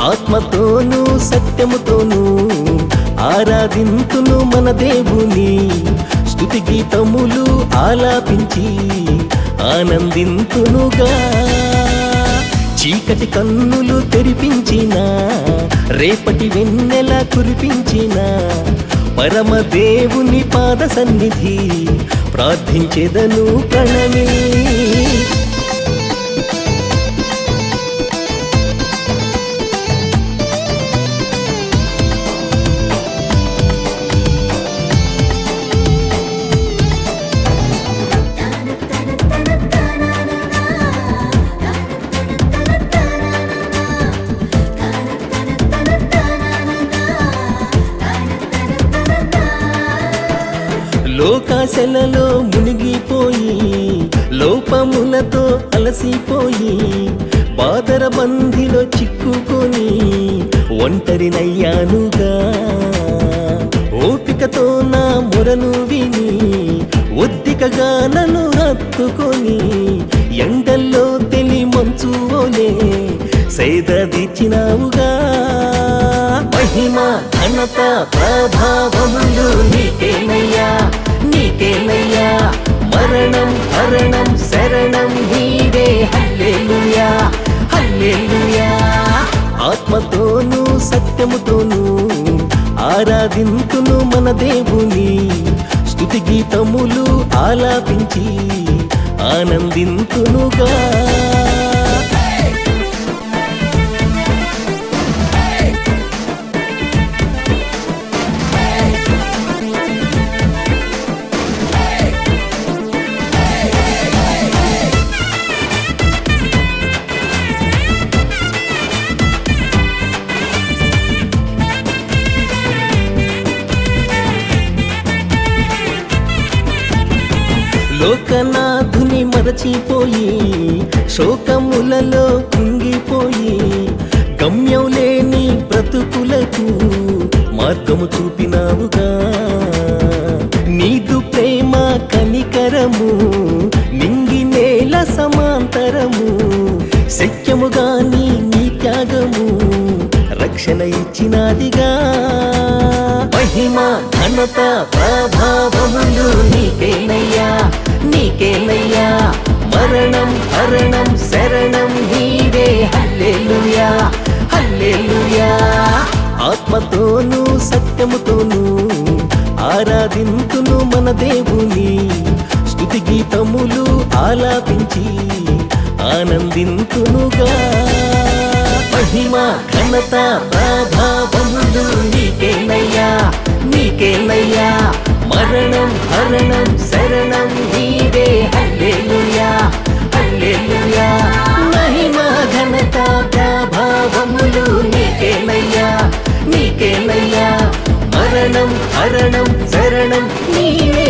ఆత్మతోనూ సత్యముతోనూ ఆరాధింతును మన దేవుని, స్తుతి గీతములు ఆలాపించి ఆనందింతునుగా. చీకటి కన్నులు తెరిపించిన, రేపటి వెన్నెల కురిపించిన పరమ దేవుని పాద సన్నిధి ప్రార్థించెదను ప్రణమి. లోకాశలలో మునిగిపోయి, లోపములతో అలసిపోయి, బాదర బంధిలో చిక్కుకొని ఒంటరినయ్యానుగా. ఓపికతో నా మొరను విని ఒద్దికగా నన్ను హత్తుకొని, ఎండల్లో తెలి మంచువోలే సేదదీర్చినావుగా. మహిమ ఘనత ప్రభావములు నీకేనయ్యా, నీకేనయ్యా. మరణం హరణం శరణం నీవే. హల్లెలూయా, హల్లెలూయా. ఆత్మతోనూ సత్యముతోనూ ఆరాధింతును మన దేవుని, స్తుతి గీతములు ఆలాపించి ఆనందింతునుగా. లోకనాథుని మరచిపోయి, శోకములలో కుంగిపోయి, గమ్యం లేని బ్రతుకులకు మార్గము చూపినావుగా. నీదు ప్రేమ కనికరము నింగి నేల సమాంతరము, శక్యముగా నీ త్యాగము రక్షణ ఇచ్చినాదిగా. మహిమ ఘనత ప్రభావములు నీకేనయ్యా, నీకేనయ్యా. మరణం హరణం శరణం నీవే. హల్లెలూయా, హల్లెలూయా. ఆత్మతోనూ సత్యముతోనూ ఆరాధింతును మన దేవుని, స్తుతి గీతములు ఆలాపించి ఆనందింతునుగా. మహిమ ఘనత ప్రభావములు నీకేనయ్యా, నీకేనయ్యా. మరణం హరణం శరణం నీవే. హల్లెలూయా, హల్లెలూయా. మహిమ ఘనత ప్రభావములు నీకేనయ్యా, నీకేనయ్యా. మరణం హరణం శరణం నీవే.